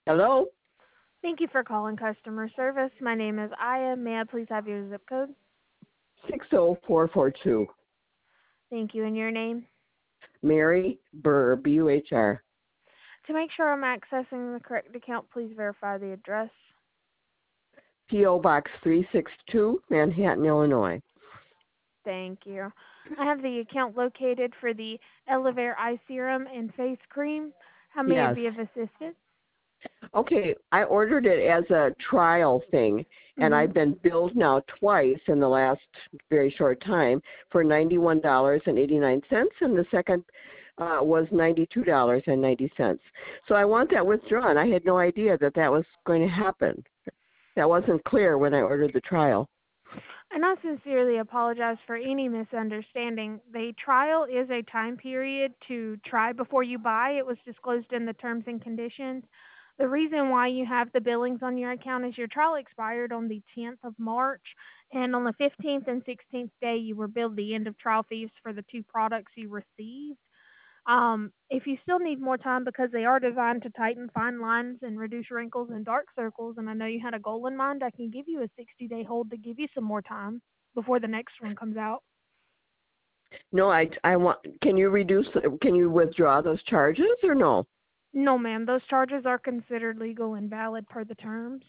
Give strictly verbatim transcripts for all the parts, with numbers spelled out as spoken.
Hello? Thank you for calling customer service. My name is Aya. May I please have your zip code? six oh four four two. Thank you. And your name? Mary Burr, B U H R. To make sure I'm accessing the correct account, please verify the address. P O. Box three six two, Manhattan, Illinois. Thank you. I have the account located for the Elevare Eye Serum and Face Cream. How may I Yes. be of assistance? Okay, I ordered it as a trial thing, and Mm-hmm. I've been billed now twice in the last very short time for ninety-one dollars and eighty-nine cents, and the second uh, was ninety-two dollars and ninety cents. So I want that withdrawn. I had no idea that that was going to happen. That wasn't clear when I ordered the trial. And I sincerely apologize for any misunderstanding. The trial is a time period to try before you buy. It was disclosed in the terms and conditions. The reason why you have the billings on your account is your trial expired on the tenth of March, and on the fifteenth and sixteenth day you were billed the end of trial fees for the two products you received. Um, if you still need more time, because they are designed to tighten fine lines and reduce wrinkles and dark circles, and I know you had a goal in mind, I can give you a sixty-day hold to give you some more time before the next one comes out. No, I, I want. Can you reduce? Can you withdraw those charges or no? No, ma'am. Those charges are considered legal and valid per the terms.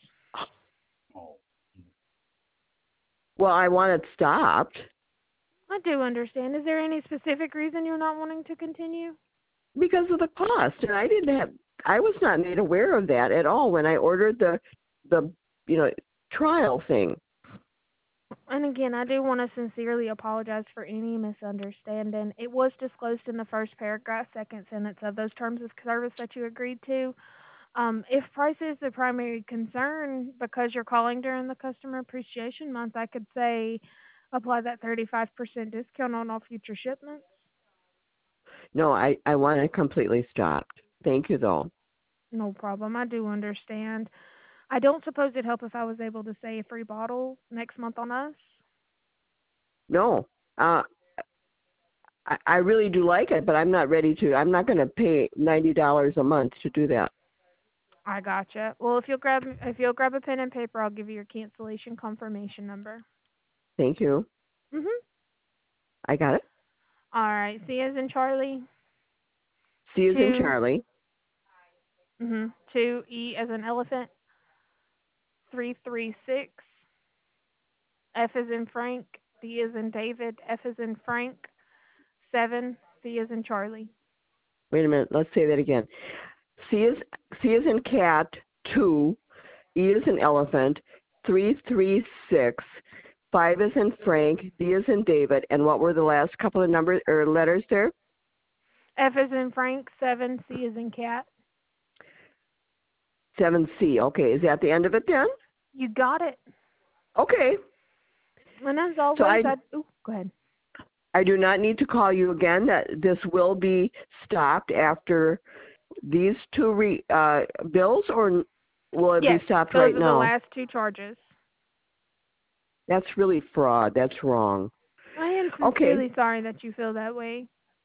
Well, I want it stopped. I do understand. Is there any specific reason you're not wanting to continue? Because of the cost, and I didn't have. I was not made aware of that at all when I ordered the, the you know, trial thing. And again, I do want to sincerely apologize for any misunderstanding. It was disclosed in the first paragraph, second sentence of those terms of service that you agreed to. Um, if price is the primary concern because you're calling during the customer appreciation month, I could say apply that thirty-five percent discount on all future shipments. No, I I want it completely stopped. Thank you though. No problem. I do understand. I don't suppose it'd help if I was able to say a free bottle next month on us. No, uh, I I really do like it, but I'm not ready to. I'm not going to pay ninety dollars a month to do that. I gotcha. Well, if you'll grab if you'll grab a pen and paper, I'll give you your cancellation confirmation number. Thank you. Mhm. I got it. All right. C as in Charlie. C is in Two. Charlie. Mhm. Two. E as in elephant. Three three six. F as in Frank. D as in David. F as in Frank. Seven. C as in Charlie. Wait a minute. Let's say that again. C is C is in cat. Two. E is in elephant. Three three six. Five is in Frank. D is in David. And what were the last couple of numbers or letters there? F as in Frank. Seven. C as in cat. Seven C. Okay. Is that the end of it then? You got it. Okay. And as So always, I I oh go ahead. I do not need to call you again. That this will be stopped after these two re, uh, bills, or will it Yes, be stopped those right are the now? last two charges. That's really fraud. That's wrong. I am Okay. sincerely sorry that you feel that way.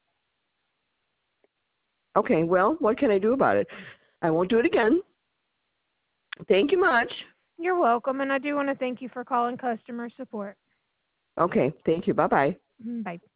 Okay. Well, what can I do about it? I won't do it again. Thank you much. You're welcome, and I do want to thank you for calling customer support. Okay. Thank you. Bye bye. Bye.